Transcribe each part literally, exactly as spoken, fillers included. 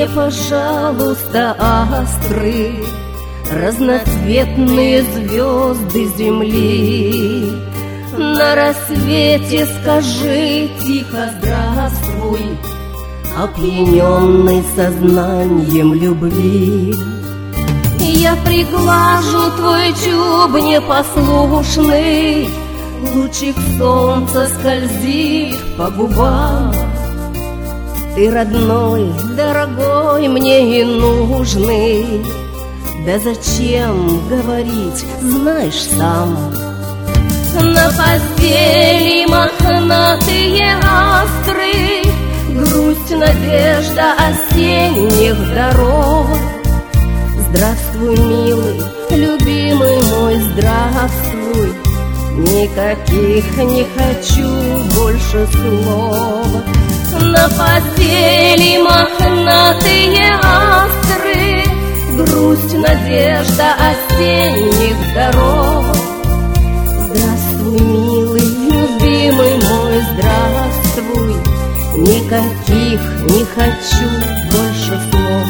мне, пожалуйста, астры, разноцветные звезды земли. На рассвете скажи тихо здравствуй, опьяненный сознанием любви. Я приглажу твой чуб непослушный, лучик солнца скользит по губам. Ты родной, дорогой, мне и нужный. Да зачем говорить, знаешь сам. На постели мохнатые астры, грусть, надежда осенних дорог. Здравствуй, милый, любимый мой, здравствуй. Никаких не хочу больше слов. На постели мохнатые астры, грусть, надежда осенних дорог. Здравствуй, милый, любимый мой, здравствуй. Никаких не хочу больше слов.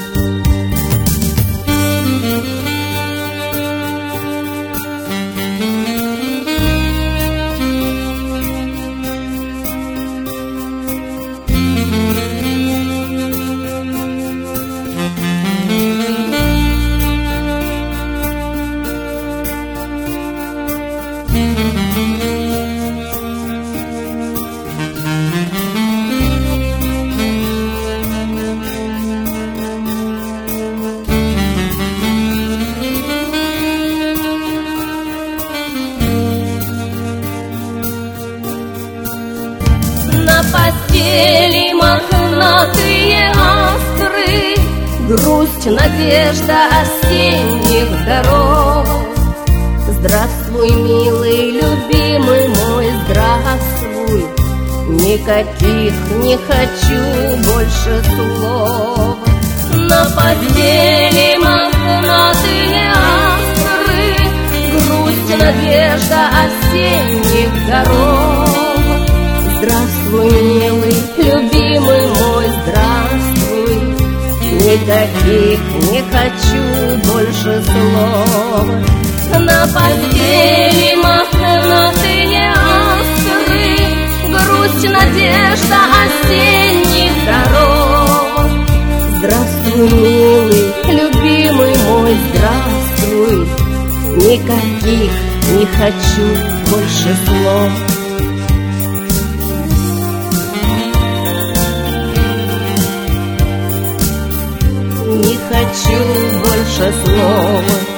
На постели мохнатые астры, грусть, надежда осенних дорог. Здравствуй, милый, любимый мой, здравствуй. Никаких не хочу больше слов. На постели мохнатые астры, грусть, надежда осенних дорог. Здравствуй, милый, любимый мой, здравствуй. Никаких не хочу больше слов. На постели мохнатые астры, грусть, надежда осенних дорог. Здравствуй, милый, любимый мой, здравствуй. Никаких не хочу больше слов. Не хочу больше слов.